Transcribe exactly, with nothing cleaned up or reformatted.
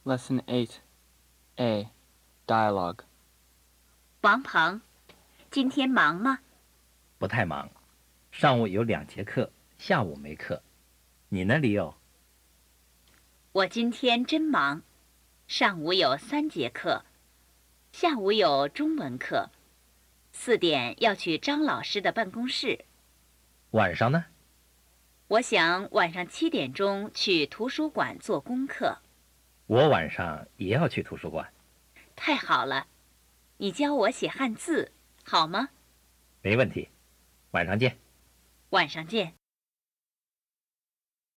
Lesson eight A. Dialogue. 王鹏，今天忙吗？ 不太忙，上午有两节课，下午没课。你呢，李友？ 我今天真忙，上午有三节课，下午有中文课，四点要去张老师的办公室。 晚上呢？ 我想晚上七点钟去图书馆做功课。 我晚上也要去图书馆。 太好了，你教我写汉字，好吗？ 没问题，晚上见。 晚上见。